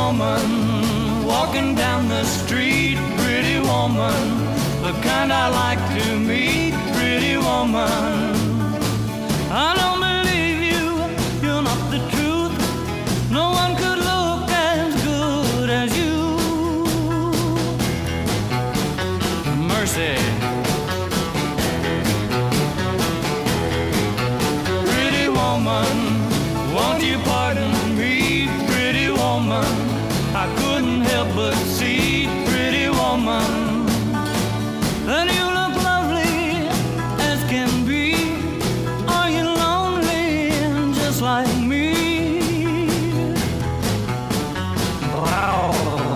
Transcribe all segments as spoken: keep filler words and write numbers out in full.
woman walking down the street, pretty woman, the kind I like to meet, pretty woman. I don't believe you, you're not the truth. No one could look as good as you. Mercy. Pretty woman, won't you pardon me, pretty woman? I couldn't help but see, pretty woman, that you look lovely as can be. Are you lonely just like me? Wow.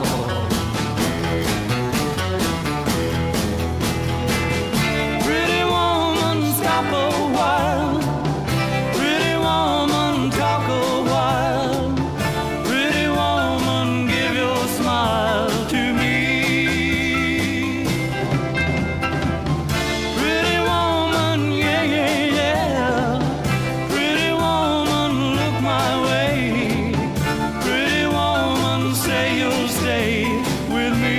Pretty woman, stop a while. Pretty woman, talk a while. Pretty woman, give your smile to me. Pretty woman, yeah, yeah, yeah. Pretty woman, look my way. Pretty woman, say you'll stay with me.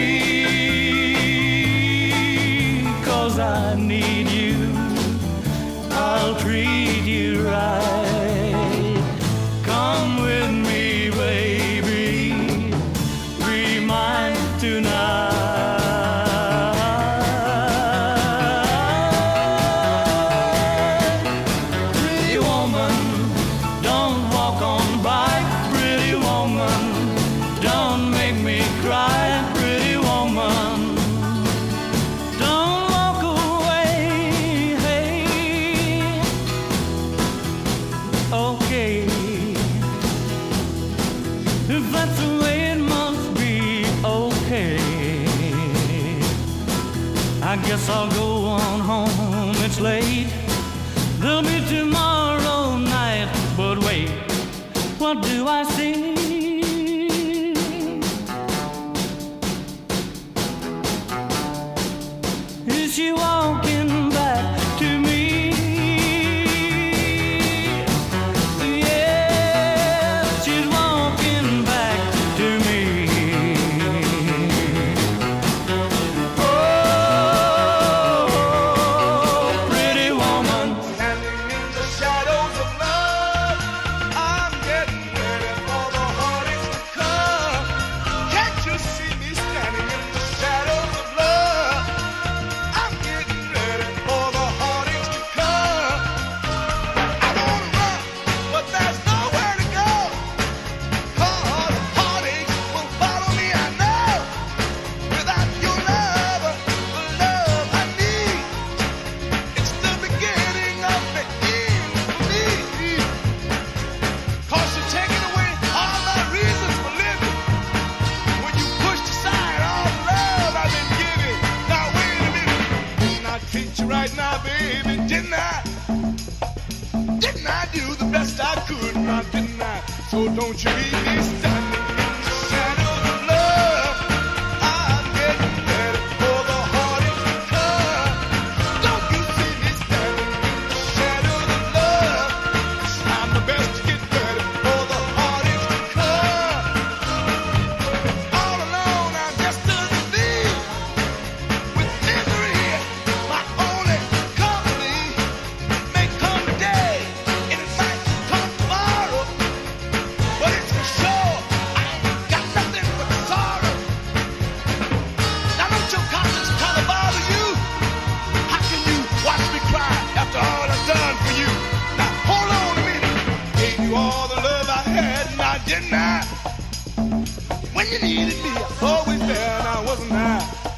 'Cause I need you, I'll treat you right. Come with me, baby, be mine tonight. Pretty woman, don't walk on by. Pretty woman, don't make me cry. Pretty woman, don't walk away. Hey, okay, if that's the way it must be, okay. I guess I'll go on home, it's late. There'll be tomorrow night, but wait, what do I see? Is she walking back to me? Yeah, she's walking back to me. Oh, pretty woman. Standing in the shadows of love, I'm getting ready for the heartaches to come. Can't you see me standing in the shadows of love? I'm getting ready for the heartaches to come. I wanna run, but there's nowhere to go. 'Cause heartaches will follow me, I know. Without your love, the love I need, it's the beginning of the end for me. 'Cause you're taking away all my reasons for living. When you pushed aside all the love I've been giving. Now wait a minute, didn't I treat you right now, baby? Didn't I? Didn't I do the best I could? Now didn't I? So don't you leave me standing in the shadows of love. I'm getting ready for the heartaches to come. Don't you see me standing in the shadows of love? 'Cause I'm the best to get ready for the heartaches to come. All alone, I'm just a thief with misery, my only company. May come today, and it might come tomorrow, but it's for sure I ain't got nothing but sorrow. Now don't your conscience kind of bother you? How can you watch me cry after all I've done for you? Now hold on a minute. Gave you all the love I had, now didn't I? When you needed me, I was always there, now wasn't I?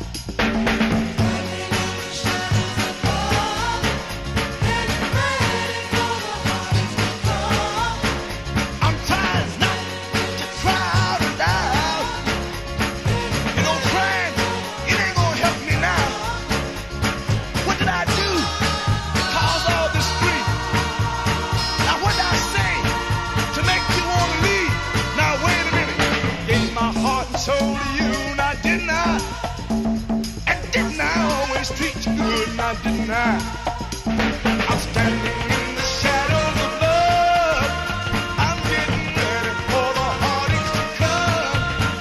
I'm trying not to cry out loud. You know, crying, it ain't gonna help me now. What did I do to cause all this grief? Now what did I say to make you wanna leave? Now wait a minute. Gave my heart and soul to you, now didn't I? And didn't I always treat you good, now didn't I? I'm standing in the shadows of love. I'm getting ready for the heartaches to come.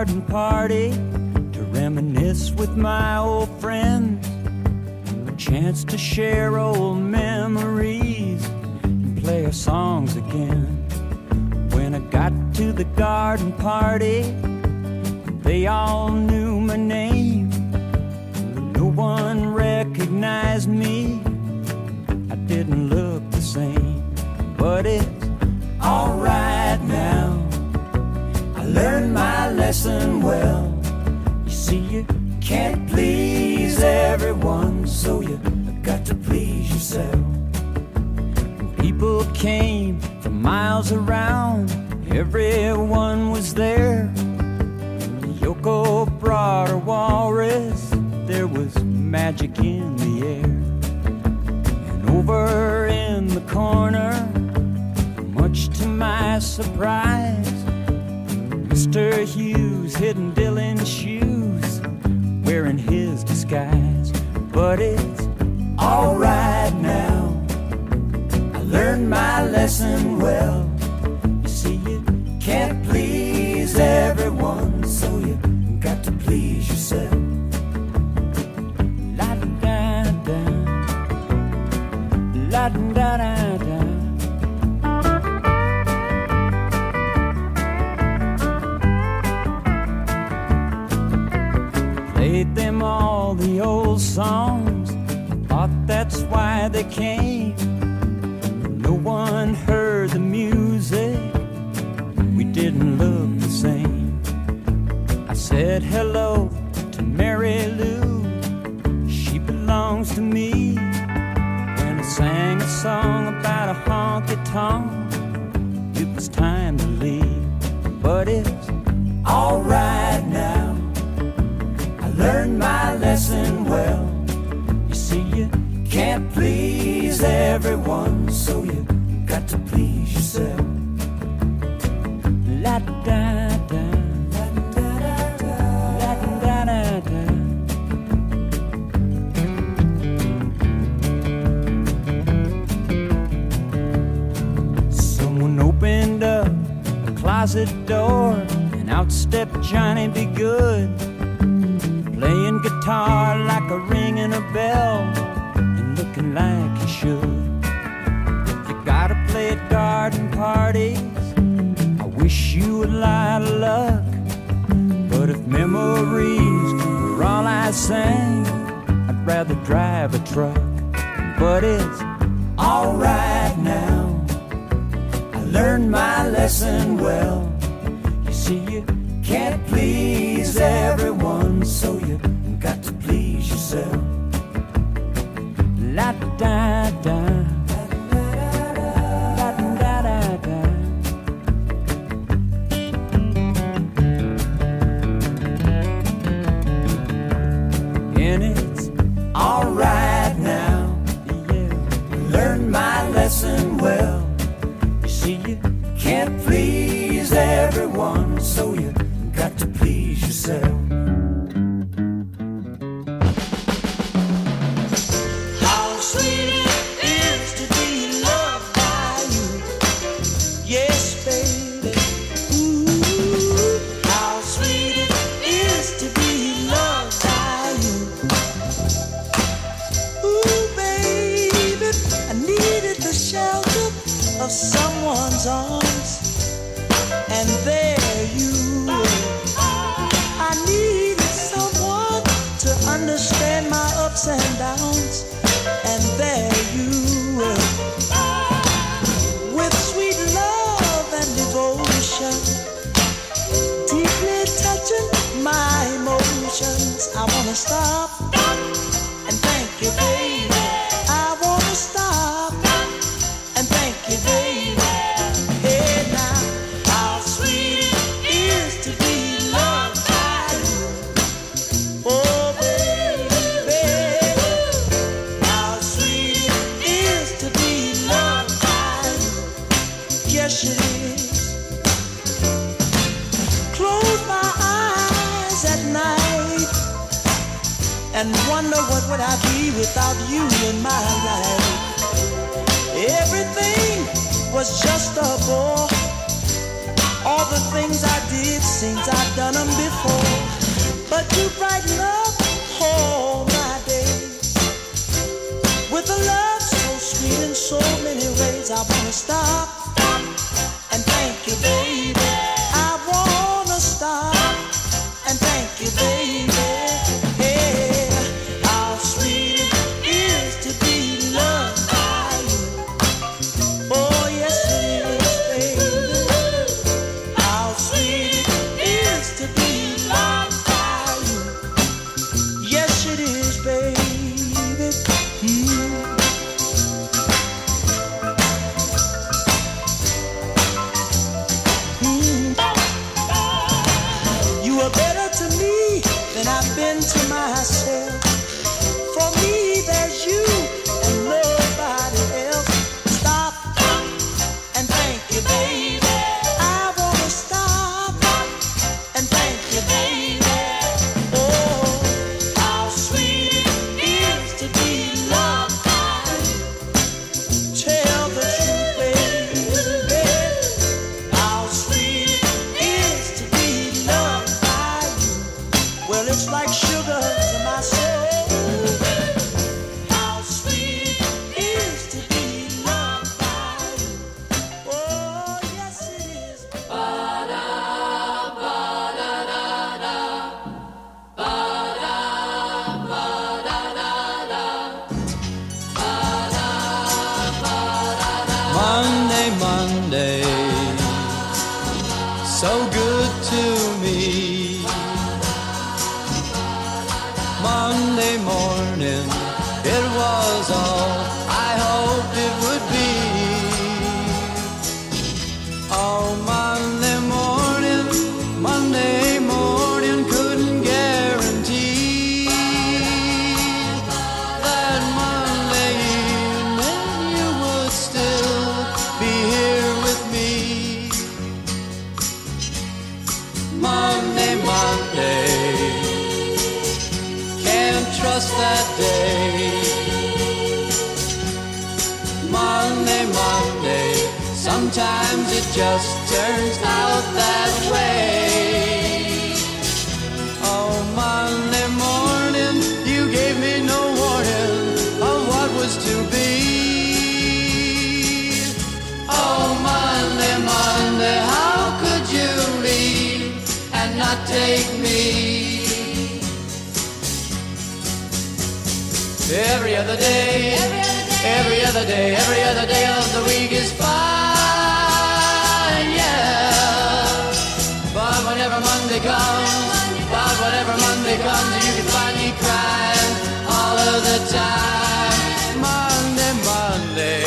garden party to reminisce with my old friends. A chance to share old memories and play our songs again. When I got to the garden party, they all knew my name. No one recognized me. I didn't look the same, but it's alright now. I learned my lesson well. You see, you can't please everyone, so you got to please yourself. And people came from miles around, everyone was there. Yoko brought her walrus, there was magic in the air. And over in the corner, much to my surprise, Mister Hughes hidden Dylan's shoes, wearing his disguise. But it's alright now, I learned my lesson well. You see, you can't please everyone, so you got to please yourself. La da da, la da da da. Played them all the old songs, thought that's why they came. No one heard the music, we didn't look the same. I said hello to Mary Lou, she belongs to me. When I sang a song about a honky-tonk, it was time to leave. But it's alright now, I learned my lesson well. You see, you can't please everyone, so you got to please yourself. La da da, la da da, la da da da. Someone opened up a closet door, and out stepped Johnny B. Good, playing guitar like a ringing a bell, and looking like he should. If you gotta play at garden parties, I wish you a lot of luck. But if memories were all I sang, I'd rather drive a truck. But it's alright now, I learned my lesson well. You see, you can't please everyone, so you got to please yourself. La da da, la da da da. And it's alright now, yeah, learned my lesson well. You see, you can't please everyone, so you got to please yourself. How sweet it is to be loved by you. Yes, baby. Ooh, how sweet it is to be loved by you. Ooh, baby, I needed the shelter of someone's arms, and there you were. I needed someone to understand my ups and downs, and there you were. With sweet love and devotion, deeply touching my emotions. I wanna stop and thank you, baby. I wanna stop and thank you, baby. Hey now, how sweet it is to be loved by you. Oh baby, how sweet it is to be loved by you. Yes it is. Close my eyes at night and wonder what would I be without you in my life. Everything was just a bore. All the things I did seems I've done them before. before, but you brighten up all my days with a love so sweet in so many ways. I wanna stop and thank you, baby. I wanna stop and thank you, baby. Hey, how sweet it is to be loved by you. Oh, yes it is, baby. How sweet it is to be loved by you. Yes it is, baby. Mm. I've been to myself. For me, there's you and nobody else. Stop and thank you, baby. I wanna stop and thank you, baby. Oh, how sweet it is to be loved by you. Tell the truth, baby. How sweet it is to be loved by you. Well, it's like sugar to my soul. How sweet it is to be loved by you. Oh, yes it is. Ba-da, ba-da-da-da. Ba-da, ba-da-da-da. Ba-da, ba-da-da. Monday, Monday, so good to me. Monday morning, it was all I hoped it would be. Oh, Monday morning, Monday morning, couldn't guarantee that Monday evening you would still be here with me. Monday, Monday, trust that day. Monday, Monday, sometimes it just turns out that way. Oh, Monday morning, you gave me no warning of what was to be. Oh, Monday, Monday, how could you leave and not take me? Every other day, every other day, every other day of the week is fine, yeah. But whenever Monday comes, but whenever Monday comes, you can find me crying all of the time. Monday, Monday,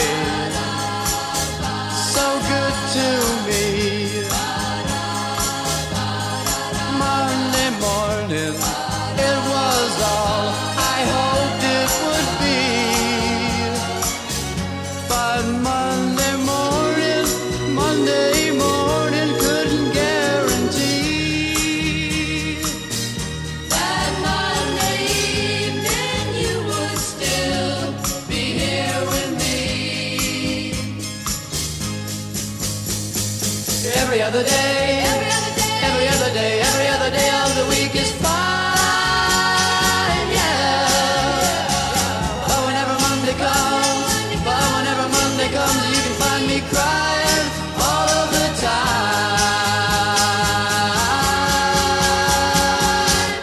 so good to me. Monday morning, it was all I hoped it would be. But Monday morning, Monday morning couldn't guarantee that Monday evening you would still be here with me. Every other day, every other day, every other day, every other day of the week is fine. Crying all of the time.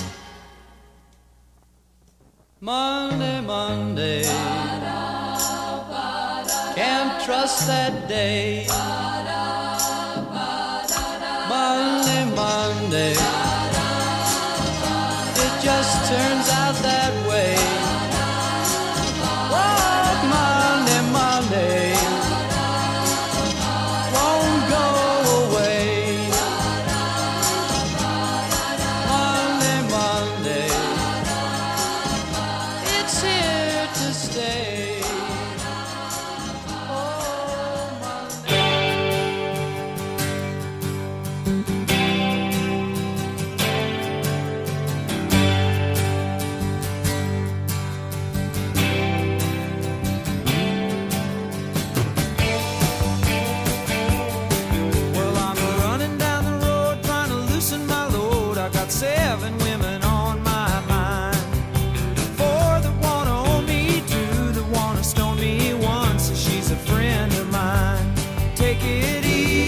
Monday, Monday, can't trust that day. Monday, Monday, it just turns out that way. Oh, Monday, Monday, me once she's a friend of mine. Take it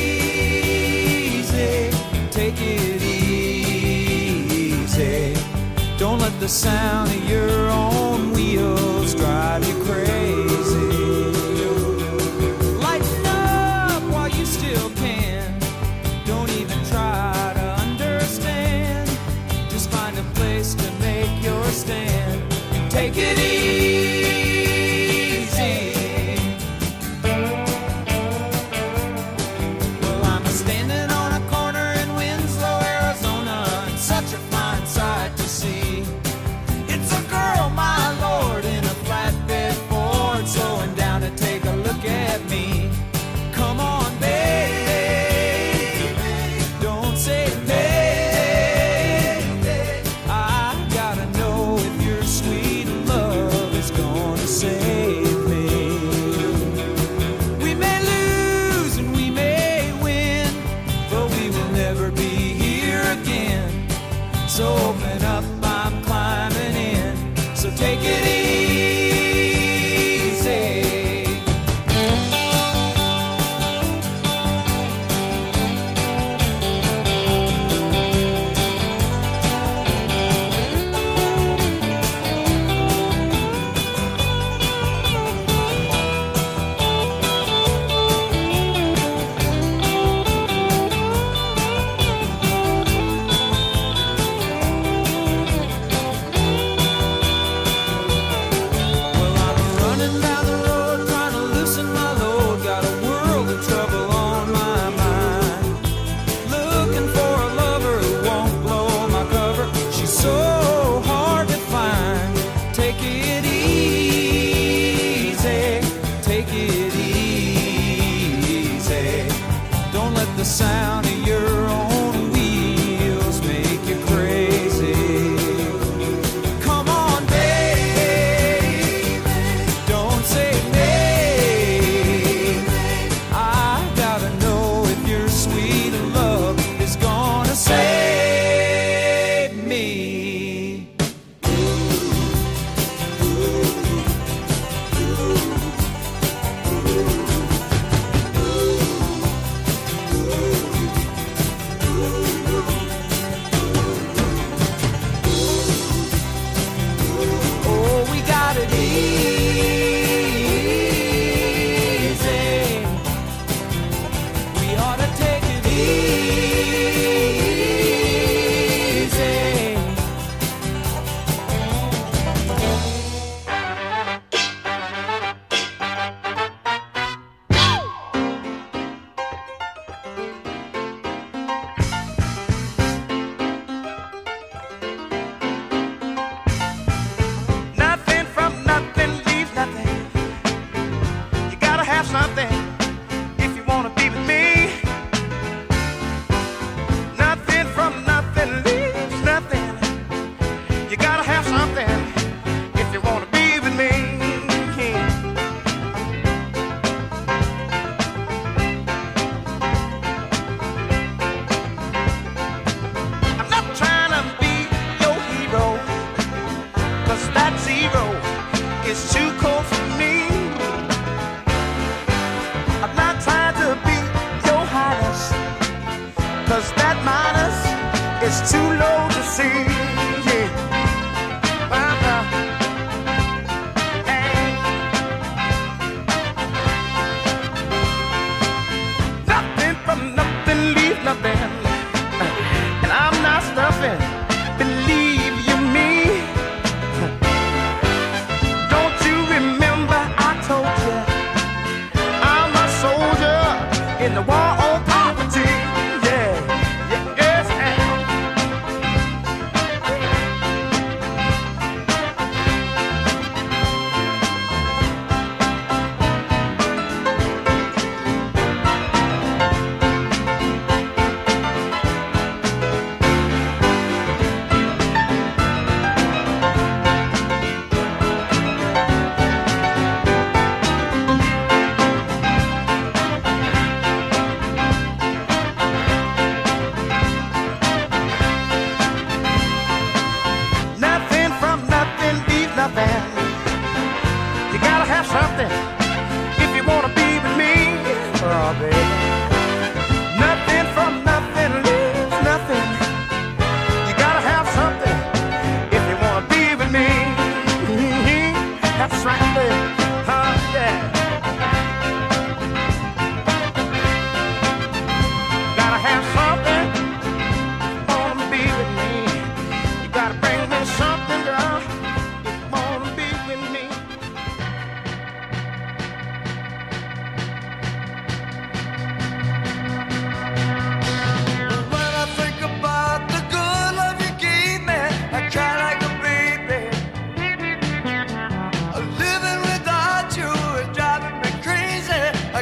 easy, take it easy. Don't let the sound of your own wheels drive you crazy. Lighten up while you still can. Don't even try to understand. Just find a place to make your stand. Take it easy. Well, I'm standing on a corner in Winslow, Arizona, and such a fine sight to see. It's a girl, my lord, in a flatbed Ford, slowing down to take a look at me. Come on, baby, don't say baby. I gotta know if your sweet love is gonna save me. We may lose and we may win, but we will never be here again. So open up, I'm climbing in. So take it easy. Well, I'm running down the road trying to loosen my load. Got a world of trouble on my mind. Looking for a lover who won't blow my cover. She's so hard to find. Take it easy, take it easy. Don't let the sound of your own wheels make you crazy. Come on, baby, don't say maybe. I gotta know if your sweet love is gonna save me. Oh, we got it easy. We ought to take it easy. Nothing from nothing leaves nothing. You gotta have something if you wanna be with me. Nothing from nothing leaves nothing. You gotta have something if you wanna be with me. I'm not trying to be your hero, 'cause that zero is too cold for me. I'm not trying to be your highness, 'cause that minus is too low to see. Yeah. Uh, uh. Hey. Nothing from nothing leaves nothing. And I'm not stuffing, believe you me. Don't you remember I told you I'm a soldier in the war on poverty? Yeah, yeah, yes, and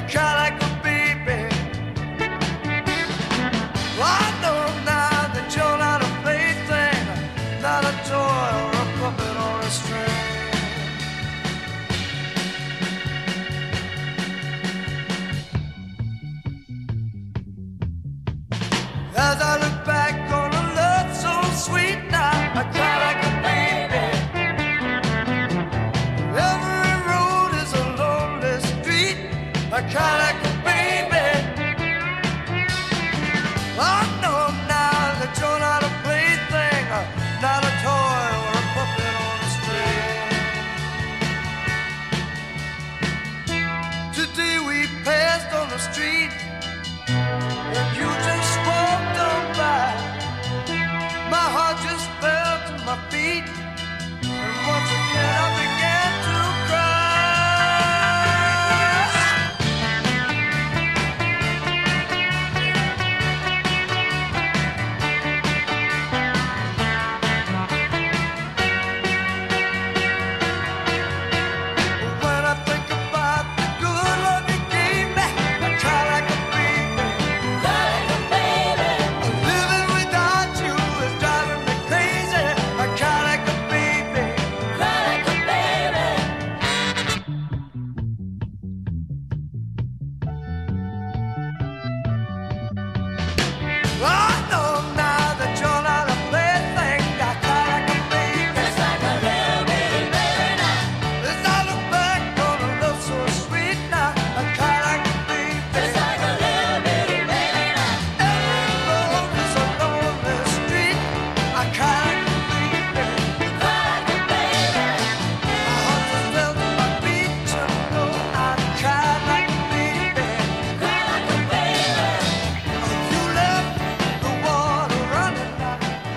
cry like a baby. I know now that you're not a plaything, not a toy or a puppet or a string. As I look back on a love so sweet now, I cry like a baby. Every road is a lonely street, I cry like a baby. I know now that you're not a plaything, not a toy or a puppet on a string. Today we passed on the street, and you just walked on by. My heart just fell to my feet, and once again I began to cry. When I think about the good love you gave me, I cry like a baby. Living without you is driving me crazy. I cry like a baby. I know now that you're not a plaything. I cry like a baby. As I look back on a love so sweet now, I cry like a baby. Every road is a lonely street, I cry like a baby. My heart just fell to my feet, you know I cry like a baby. You left the water running now.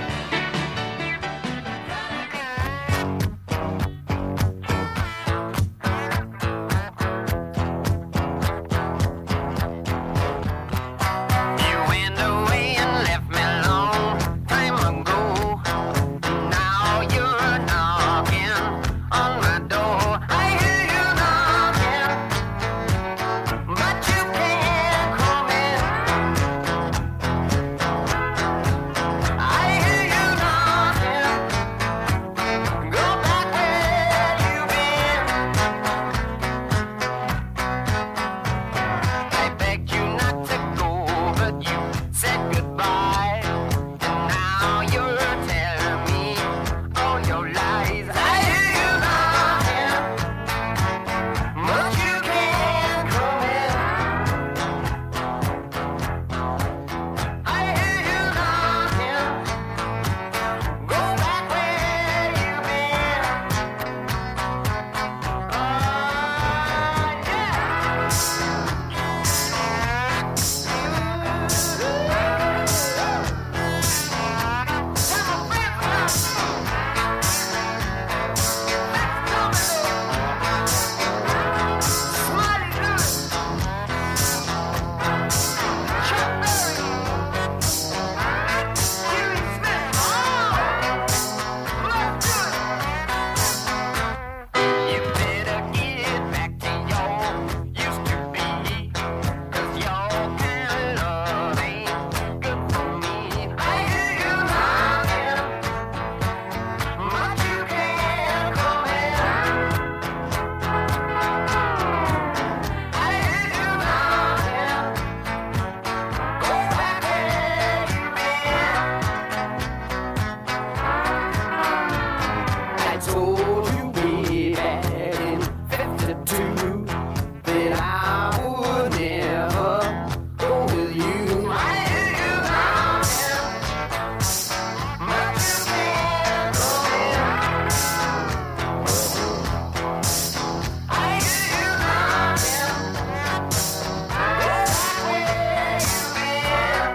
You went away and left me long time ago. Now you're knocking on my door. I hear you knocking, but you can't come in. I hear you knocking, go back where you've been. I begged you not to go, but you said goodbye. And now you're telling me all your lies. I hear you knocking, but you can't come in. I hear you knocking, go back where you've been. Oh, You better get back to your used to be, 'cause your kind of love ain't good for me. I hear you knocking, but you can't come in. I hear you knocking, go back where you've been. I told you way back in fifty-two that I would never go with you. I hear you knocking, but you can't come in. I hear you knocking, go back where you've been.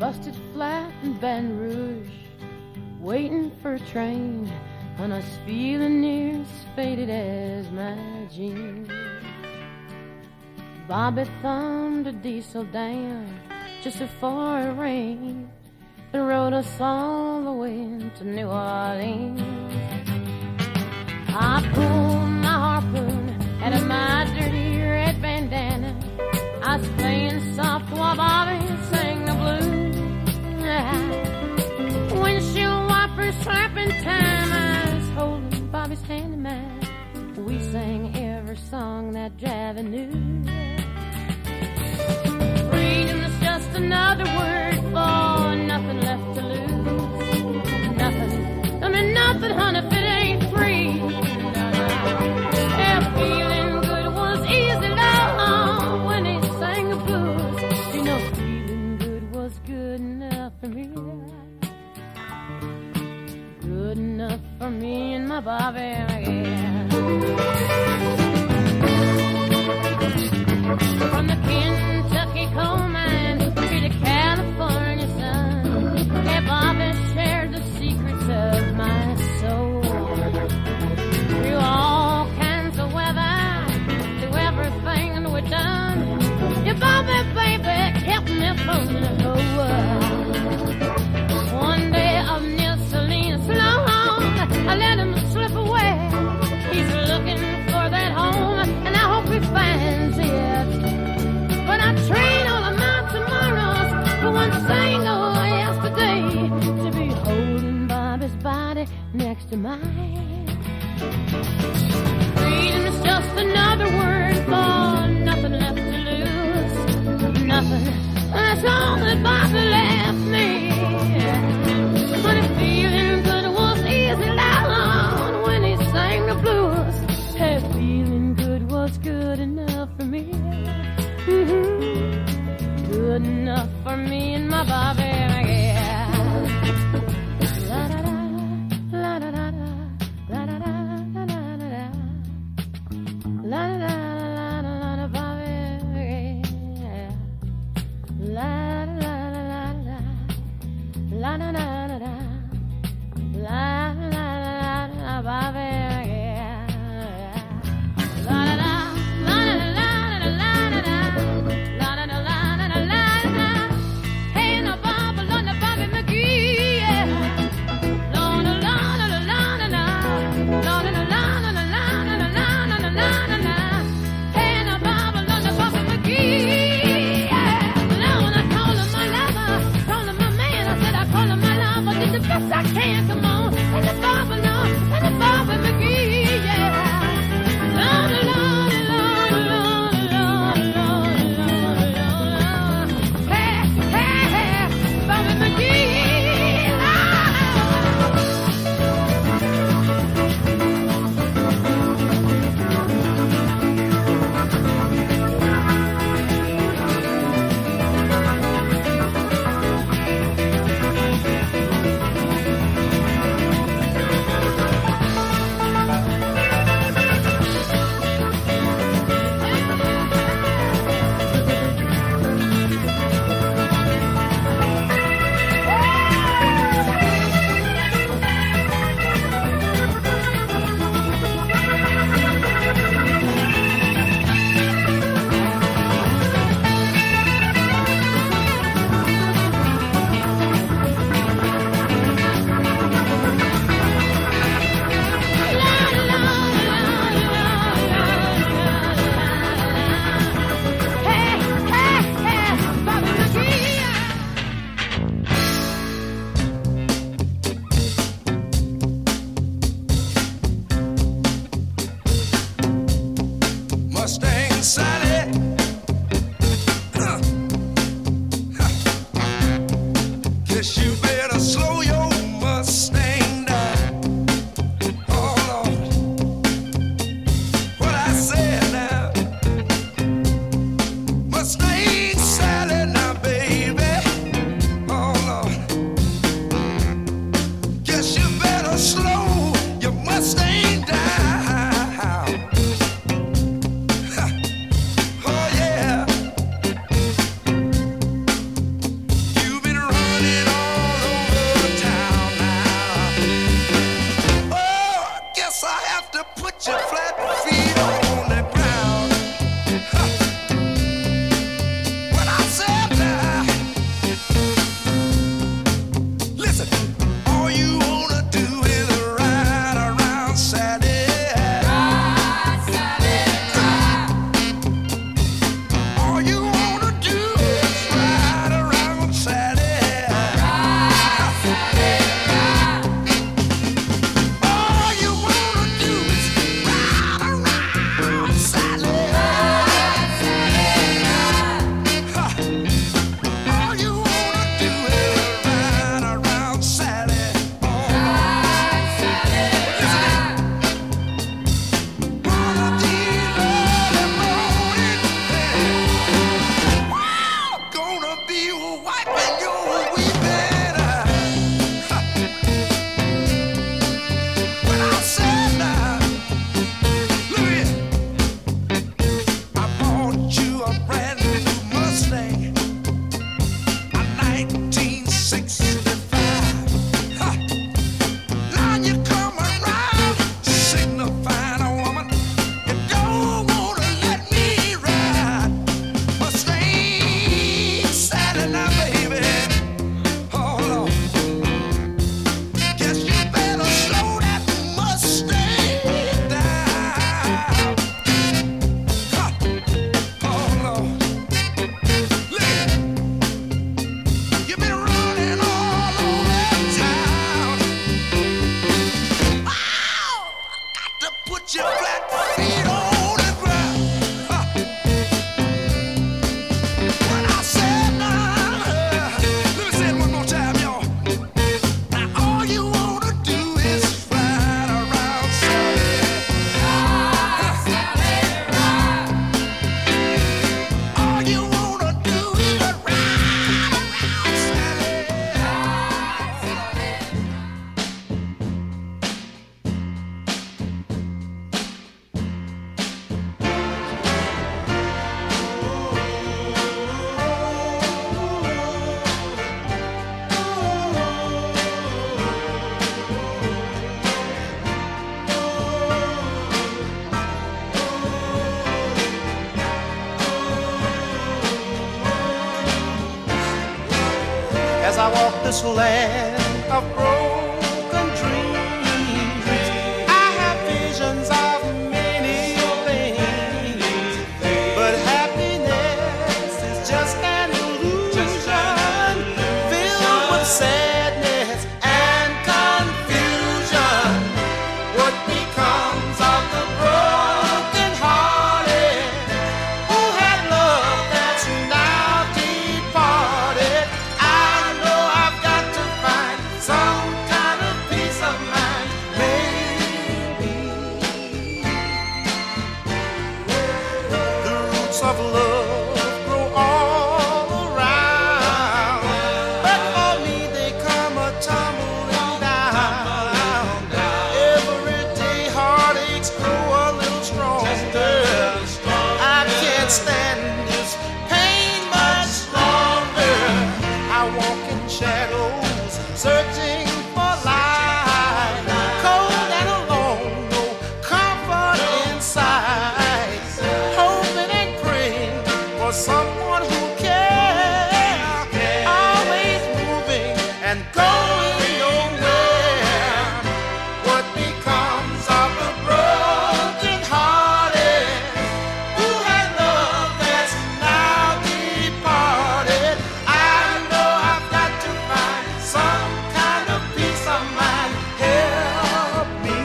busted flat in Baton Rouge, waiting for a train, and I was feeling near as faded as my jeans. Bobby thumbed a diesel down just before it rained and rode us all the way to New Orleans. I pulled my harpoon out of my dirty red bandana. I was playing soft while Bobby sang the blues. Windshield wipers slapping time, I was holding Bobby's hand in mine. We sang every song that Javi knew. Freedom's just another word for nothing left to lose. Nothing, I mean nothing, honey, if it ain't free. Yeah, feeling good was easy, love, when he sang the blues. You know, feeling good was good enough for me. Good enough for me and my Bobby again. From the Kentucky coal mine to the California sun, yeah, Bobby shared the secrets of my soul. Through all kinds of weather, through everything we've done, yeah, Bobby, baby, kept me from the whole world. One day of New Salinas long, I let him slip away. He's looking for that home, and I hope he finds it. But I trade all of my tomorrows for one single yesterday, to be holding Bobby's body next to mine. Freedom's just another word for nothing left to lose. Nothing, that's all that Bobby left me. But if feeling good was easy loud when he sang the blues, hey, feeling good was good enough for me. Mm-hmm. Good enough for me and my Bobby, yeah. La da da, la da da da. I walk this land of broken dreams, I have visions of many things, but happiness is just an illusion filled with sadness and confusion. What becomes of the broken hearted who had love that's now departed? I know I've got to find some kind of peace of mind, maybe. The roots of love grow all around, but for me they come a tumbling down. Every day heartaches grow a little stronger. I can't stand this pain much longer. I walk in shadows, searching for light, cold and alone, no comfort inside, hoping and praying for someone who cares, always moving and going nowhere. What becomes of the broken hearted who had love that's now departed? I know I've got to find some kind of peace of mind. Help me,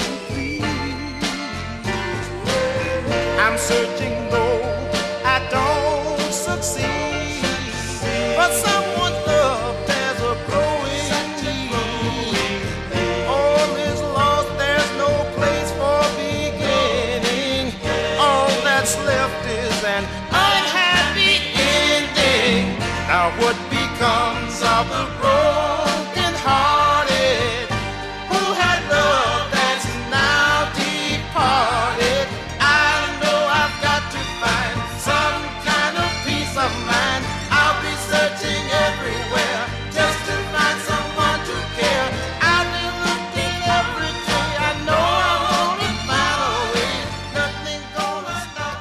please. I'm searching though I don't succeed, but someone's love there's a growing need. All is lost, there's no place for beginning. All that's left is an unhappy ending. Now what becomes of the broken hearted who had love that's now departed? I know I've got to find some kind of peace of mind. I'll be searching everywhere just to find someone to care. I've been looking every day. I know I'm gonna find a way. Nothing's gonna stop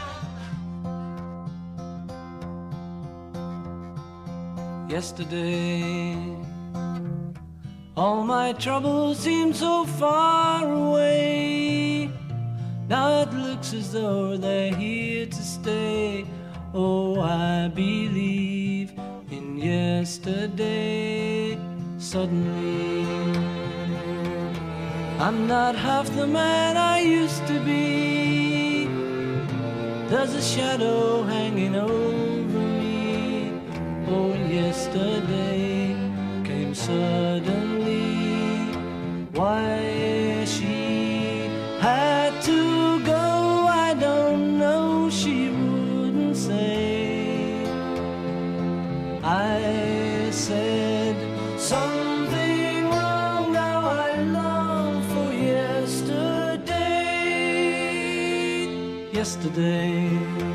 me. Yesterday, all my troubles seem so far away. Now it looks as though they're here to stay. Oh, I believe in yesterday. Suddenly, I'm not half the man I used to be. There's a shadow hanging over me. Oh, yesterday came suddenly. Why she had to go, I don't know. She wouldn't say. I said something wrong. Now I long for yesterday. Yesterday,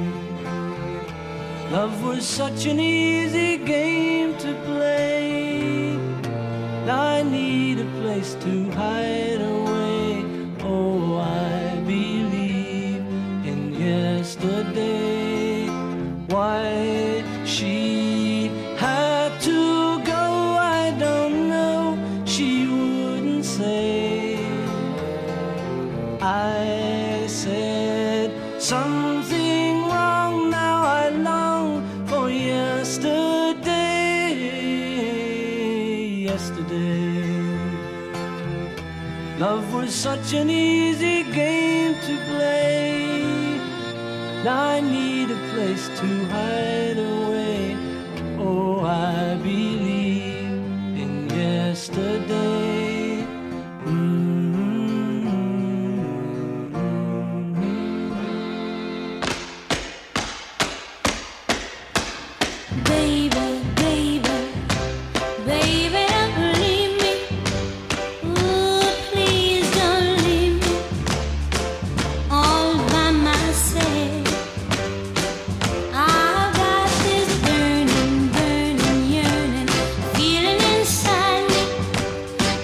love was such an easy game to play. Now I need a place to hide away. Oh, I believe in yesterday. Why she had to go, I don't know. She wouldn't say. I said something wrong. Now I long for yesterday. Yesterday, love was such an easy game to play. Now I need a place to hide away. Oh, I believe in yesterday. Baby, baby, baby, don't leave me. Ooh, please don't leave me all by myself. I've got this burning, burning yearning feeling inside me.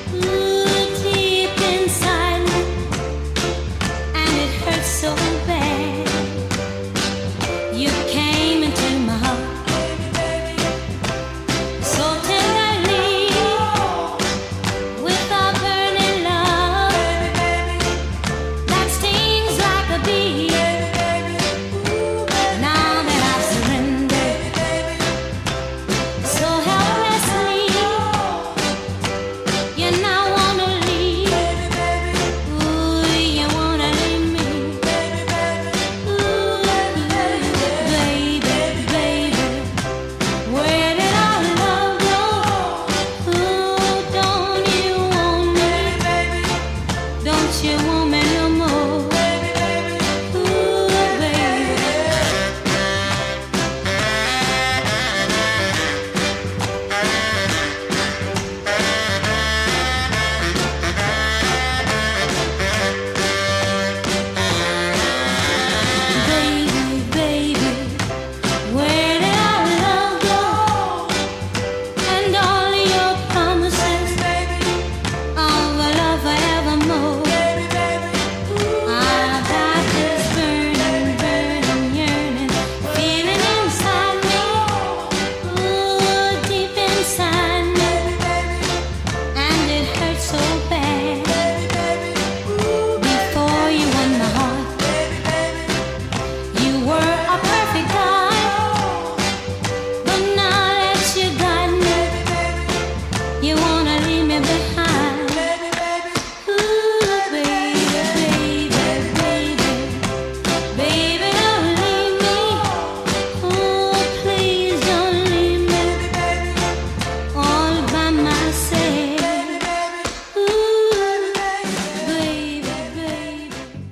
Baby, don't leave me. Oh, please don't leave me all by myself. Ooh, baby, baby.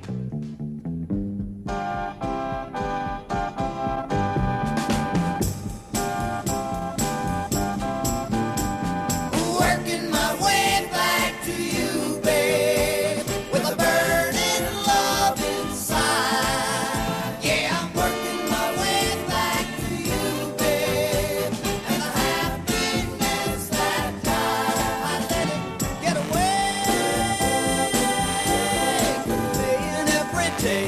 Working my way back to you, babe, with a burning love inside. Yeah, I'm working my way back to you, babe, and the happiness that time I let it get away, playing every day.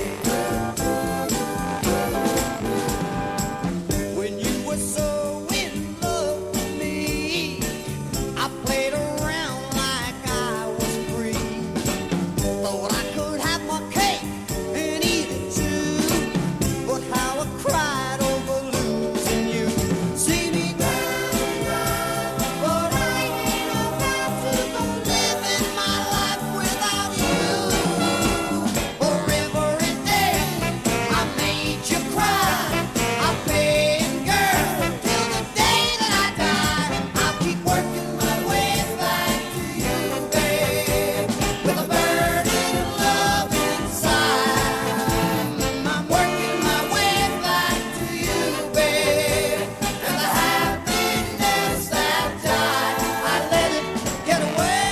When you were so in love with me, I played around like I was free. Thought I could have my cake and eat it too. But how I cried over losing you. See me down, but I ain't about to go living my life without you. For every day I made you cry, I paid girl till the day that I die. I'll keep working my way back to you, babe, with a burning love inside. I'm working my way back to you, babe, and the happiness that died, I let it get away,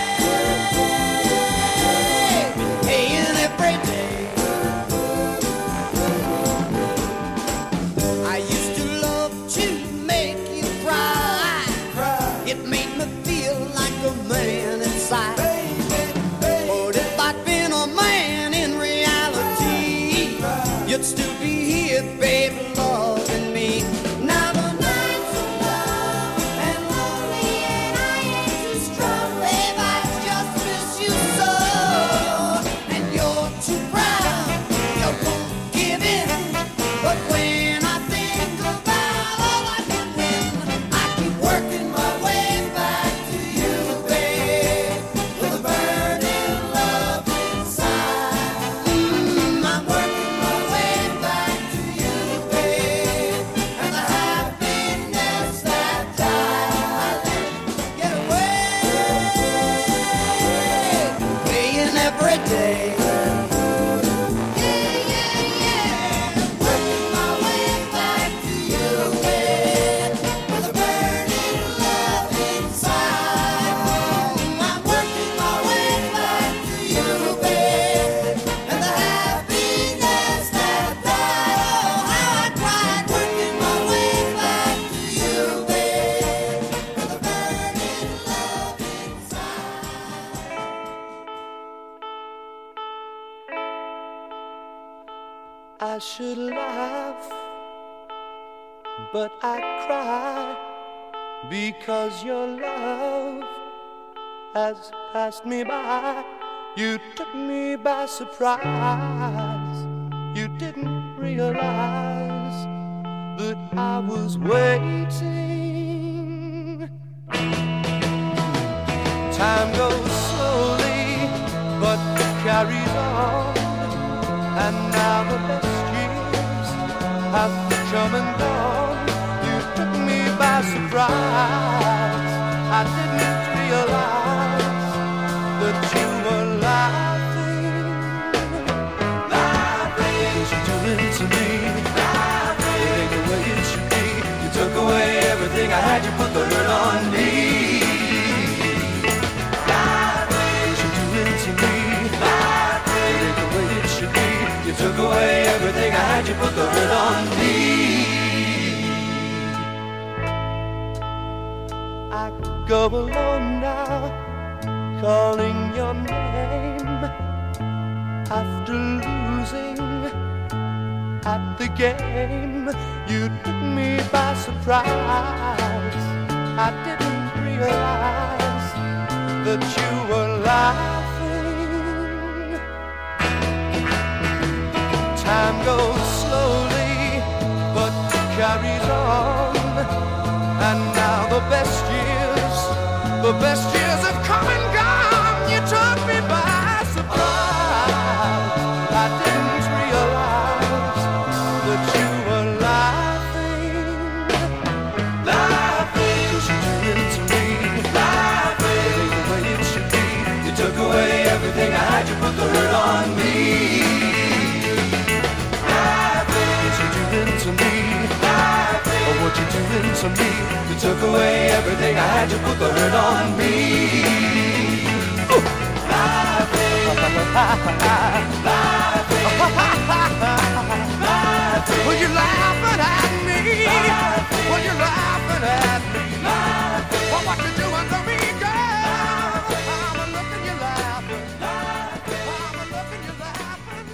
paying every day. I used to love to make you cry. It made me feel like a man inside. But if I'd been a man in reality, you'd still be here, baby, loving me. Now the nights are long and lonely, and I ain't too strong, babe. I just miss you so. And you're too proud, you won't give in. But when I think about all I can win, I keep working my way back to you, babe, with a burning love inside. Mm, I'm working my way back to you, babe, and the happiness that died, I let it get away, playing every day. Yeah, yeah, yeah. Working my way back to you, babe, with a burning love inside. I'm working my way back to you, babe, and the happiness that died. Oh, how I cried, working my way back to you, babe, with a burning love inside. I should laugh, but I cry because your love has passed me by. You took me by surprise. You didn't realize that I was waiting. Time goes slowly, but it carries on. And now the best years have come and gone. You took me by surprise. I didn't realize that you were laughing. Laughing, you're doing to me. Laughing, it ain't the way it should be. You took away everything I had. You put the hurt on me. Laughing, you're doing to me. Laughing, it ain't the way it should be. You took away everything I had, you put the hurt on me. I go alone now, calling your name. After losing at the game, you took me by surprise. I didn't realize that you were laughing. Time goes slowly, but carries on. And now the best years, the best years have come and gone. You took me by surprise. I didn't realize but you were laughing, laughing, 'cause you do it to me, laughing, the way it should be. You took away everything I had, you put the hurt on me, laughing, 'cause you do it to me, laughing, oh, what you doing to me? You took away everything I had, you put the hurt on me. Ooh. Laughing, laughing, laughing. Well, you're laughing at me. Laughing. Well, you're laughing at me. Laughing. Well, what you doing to me, girl? I'm a looking, you're laughing. Laughing. I'm a looking, you're laughing.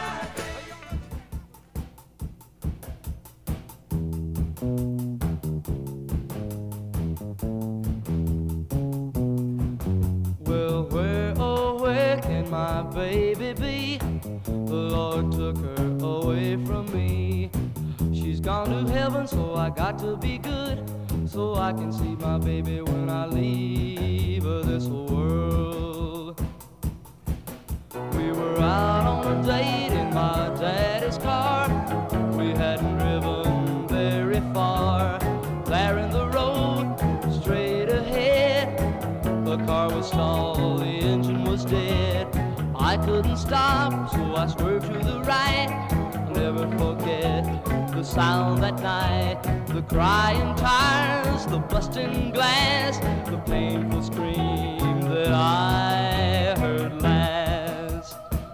Well, where, oh, where can my baby be? The Lord took her away from me. She's gone to heaven, so I got to be good, so I can see my baby when I leave this world. We were out on a date in my daddy's car. We hadn't driven very far. There in the road, straight ahead, the car was stalled, the engine was dead. I couldn't stop, so I swerved to the right. I'll never forget the sound that night, the crying tires, the busting glass, the painful scream that I heard last.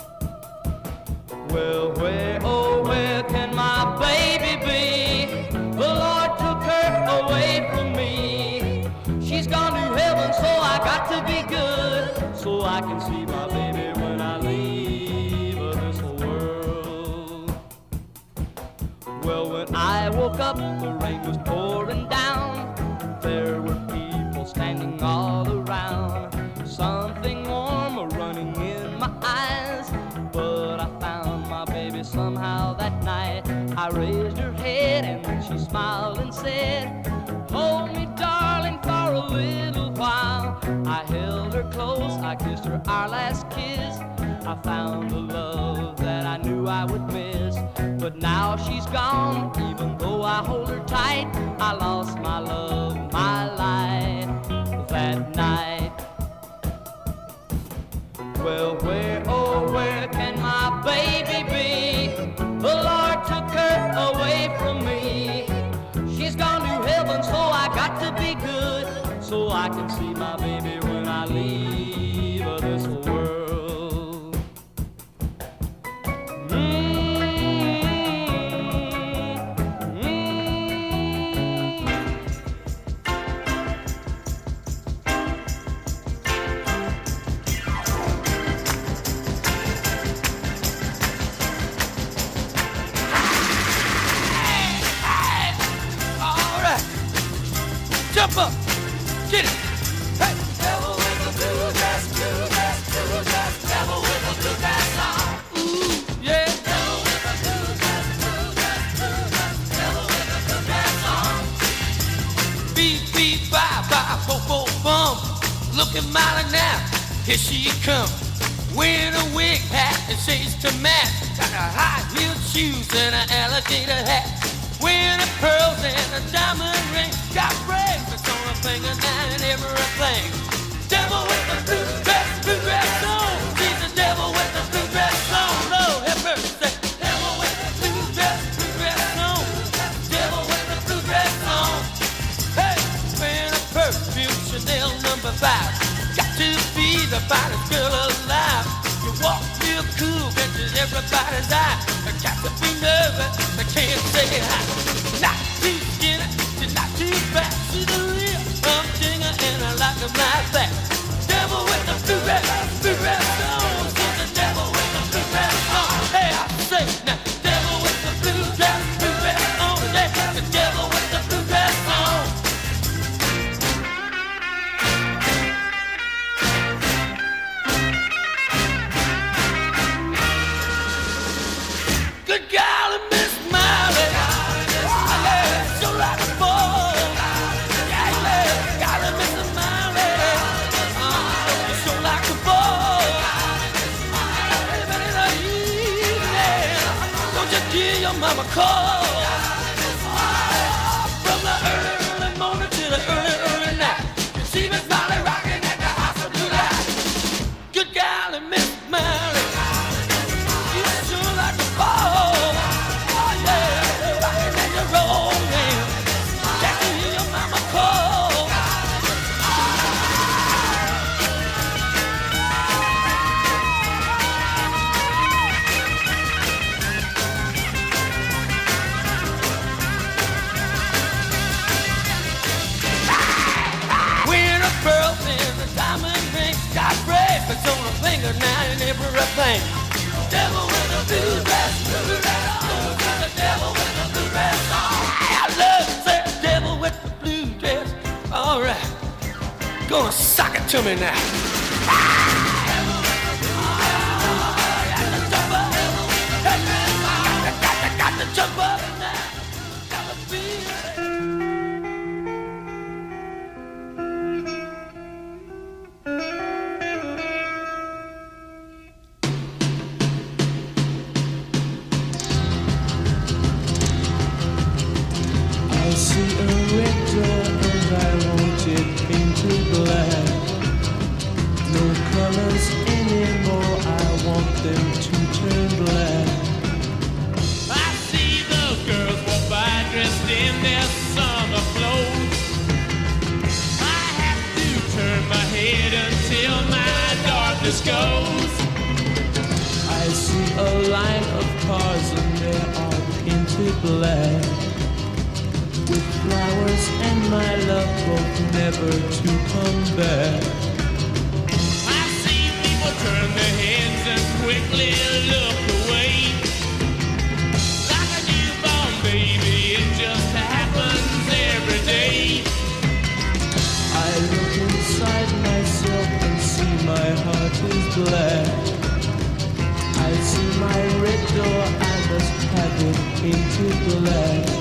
Well, where, oh, where can my baby be? The Lord took her away from me. She's gone to heaven, so I got to be good, so I can see my baby when I leave this world. Well, when I woke up, the rain was pouring down. There were people standing all around. Something warm running in my eyes, but I found my baby somehow that night. I raised her head and then she smiled and said, hold me, darling, for a little while. I held her close, I kissed her our last kiss. I found the love that I knew I would miss. But now she's gone, even though I hold her tight. I lost my love, my life that night. Well, where, oh, where can my baby be? The Lord took her away from me. She's gone to heaven, so I got to be good, so I can see my baby when I leave this world. Mm-hmm. Jump up, get it. Hey, devil with the blue dress, blue dress, blue dress, devil with the blue dress on. Ooh, yeah. Devil with the blue dress, blue dress, blue dress, devil with the blue dress on. Beep, beep, bye, bye, bo, bo, bum. Looking mighty now, here she comes. Wearing a wig hat and shades to match. Got her high-heeled shoes and an alligator hat. Wearing her pearls and a diamond ring. Got bracelets on her finger now and everything. Devil with the blue dress, blue dress on. She's the devil with the blue dress on. Lord have mercy. Devil with the blue dress, blue dress on. Devil with the blue dress on. Hey, wearing a perfume Chanel number five. Got to be the finest girl alive. You walk real cool, catches everybody's eye. I got to be nervous, I can't say hi. Not too skinny, she's not too fat. She's a real humdinger and I like her like that. Devil with the your mama call. From the early, early morning to the early, early night. She was Molly rocking at the house of blue light. Good golly, Miss Molly, you sure like to fall. Oh yeah, rocking and you're rolling. Got to hear your mama call. Pearls in the diamond ring, got bracelets on her finger now and everything. Devil with a blue dress, blue dress on, the devil with the blue dress on. I love that devil with the blue dress. All right, gonna sock it to me now. Devil with the blue dress, got the jumper, got the, got the, got the jumper now. Got the feeling. I see a red door and I want it painted black. No colors anymore, I want them to turn black. I see the girls walk by dressed in their summer clothes. I have to turn my head until my darkness goes. I see a line of cars and they are painted black, with flowers and my love both never to come back. I see people turn their heads and quickly look away. Like a newborn baby, it just happens every day. I look inside myself and see my heart is black. I see my red door, I must have it painted black.